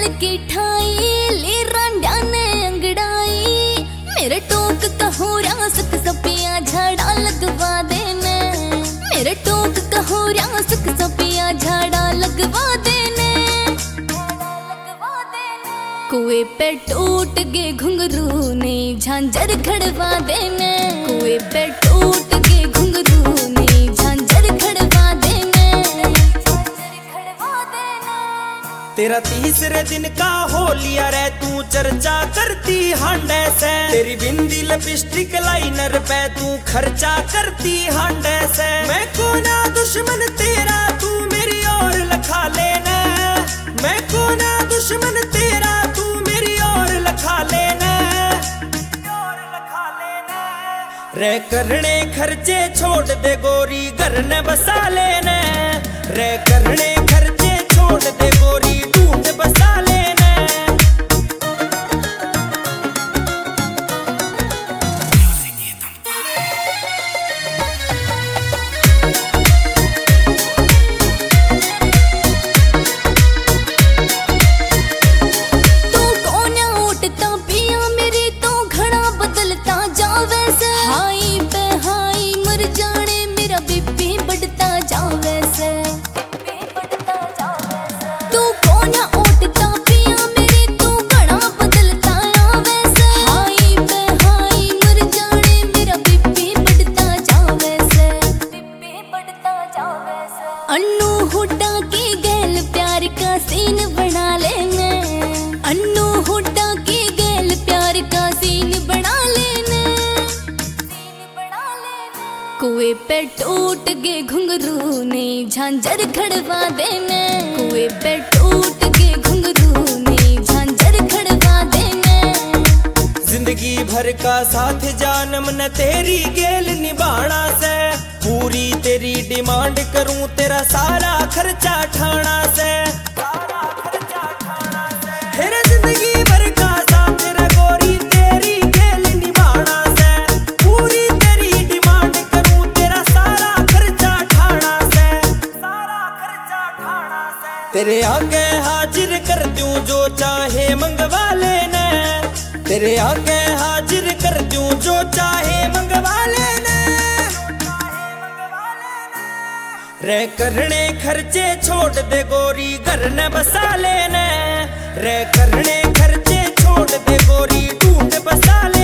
दिल की ठाई ले रांडा ने अंगड़ाई। मेरे टोक कहो रासक सपिया झाड़ा लगवा देने। मेरे टोक कहो रासक सपिया झाड़ा लगवा देने। कुएं पे टूट गए घुंघरू ने झांझर खड़वा देने। कुएं पे टूट गए घुंघरू ने झांझर खड़वा देने। तेरा तीसरे दिन का हो लिया रे तू चर्चा करती हांडे से। तेरी बिंदी लिपस्टिक लाइनर पे तू खर्चा करती हांडे से। मैं कोना दुश्मन तेरा तू मेरी ओर लखा लेना। मैं कोना दुश्मन तेरा तू मेरी ओर लखा लेना। रे करने खर्चे छोड़ दे गोरी घर ने बसा लेना। रे करने खर्चे छोड़ दे गोरी ढूंढ बसा लेना। तू कोन्या उठता पिया मेरी तो घड़ा बदलता जावे से। हाई पे हाई मर जाने मेरा बीपी बढ़ता जावे से। तू कोन्या उठता पिया मेरी तो घड़ा बदलता आवे से। हाई पे हाई मर जाने मेरा बीपी बढ़ता जावे से। अन्नू हुड्डा की गैल प्यार का सीन बना लेने। अन्नू हुड्डा की गैल प्यार का सीन बना लेने। कुएं पे टूट गए घुंघरू ने झांझर खड़वा देने। कुएं पे टूट गए घुंघरू ने झांझर खड़वा देने। जिंदगी भर का साथ जानम न तेरी गेल निभाना से। पूरी तेरी डिमांड करूं तेरा सारा खर्चा ठाना से। तेरे जिंदगी भर का साथ तेरा गोरी तेरी गेल निभाना से। पूरी तेरी डिमांड करूं तेरा सारा खर्चा ठाना से। तेरे आगे हाजिर कर दूं जो चाहे मंगवा लेना। तेरे आगे हाजिर कर दूं जो चाहे मंगवा लेना। रे करने खर्चे छोड़ दे गोरी घर ने बसा लेना। रे करने खर्चे छोड़ दे गोरी ढूंढ बसा ले।